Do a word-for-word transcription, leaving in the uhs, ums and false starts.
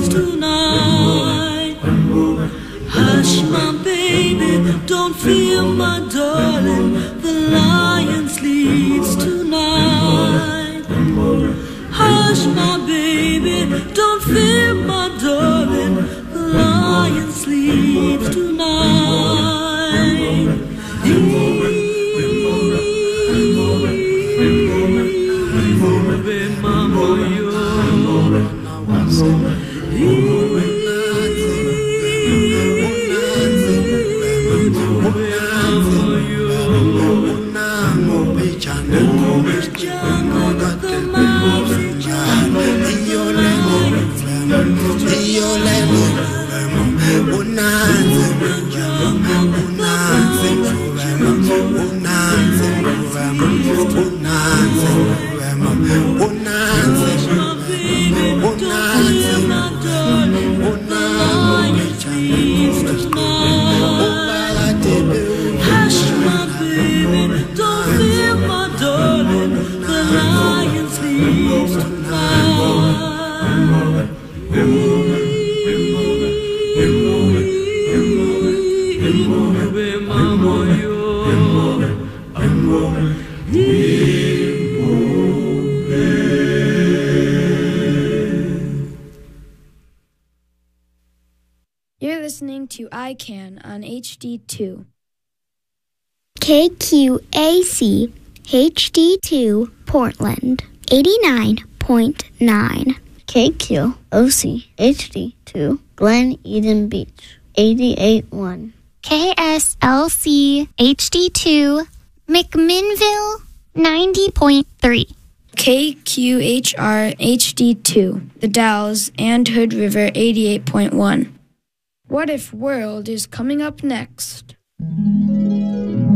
tonight. Hush, my baby, don't fear, my darling, the lion sleeps tonight. Hush, my baby, don't fear, my darling, the lion sleeps tonight. You're listening to I CAN on H D two. K Q A C H D two Portland eighty-nine point nine. K Q O C H D two Glen Eden Beach eighty-eight point one. K S L C H D two McMinnville ninety point three. K Q H R H D two, The Dalles and Hood River eighty-eight point one. What If World is coming up next.